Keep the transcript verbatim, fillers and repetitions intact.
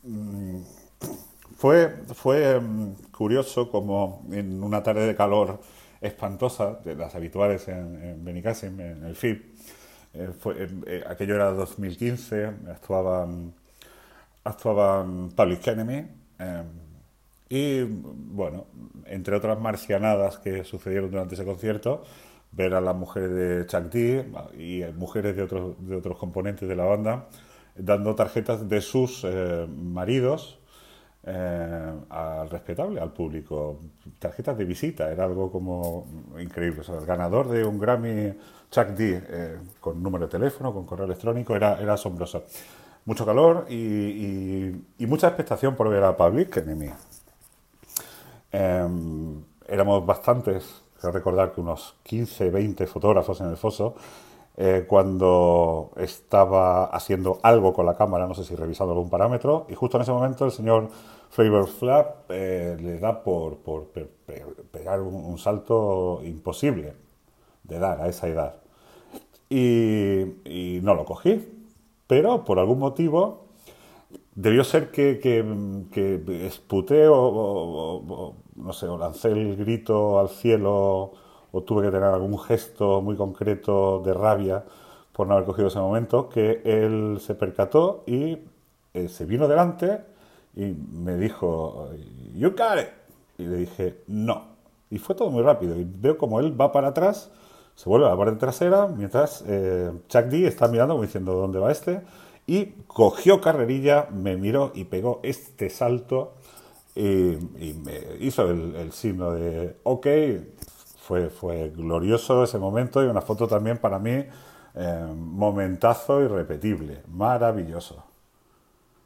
mm, fue, fue mm, curioso como en una tarde de calor espantosa, de las habituales en, en Benicàssim, en el F I B, eh, fue, eh, eh, aquello era dos mil quince, actuaban, actuaban Public Enemy, eh, y bueno, entre otras marcianadas que sucedieron durante ese concierto, ver a las mujeres de Chuck D y mujeres de otros, de otros componentes de la banda dando tarjetas de sus eh, maridos eh, al respetable, al público. Tarjetas de visita, era algo como increíble. O sea, el ganador de un Grammy, Chuck D, eh, con número de teléfono, con correo electrónico, era, era asombroso. Mucho calor y, y, y mucha expectación por ver a Public Enemy. Eh, éramos bastantes, creo recordar que unos quince, veinte fotógrafos en el foso, eh, cuando estaba haciendo algo con la cámara, no sé si revisando algún parámetro, y justo en ese momento el señor Flavor Flap eh, le da por, por pe pe pegar un, un salto imposible de dar a esa edad. Y, y no lo cogí, pero por algún motivo debió ser que, que, que esputé o, o, o, no sé, o lancé el grito al cielo o tuve que tener algún gesto muy concreto de rabia por no haber cogido ese momento, que él se percató y eh, se vino delante y me dijo, "You got it". Y le dije, no. Y fue todo muy rápido. Y veo como él va para atrás, se vuelve a la parte trasera, mientras eh, Chuck D está mirando como diciendo, ¿dónde va este? Y cogió carrerilla, me miró y pegó este salto y, y me hizo el, el signo de OK. Fue, fue glorioso ese momento y una foto también para mí, eh, momentazo irrepetible, maravilloso.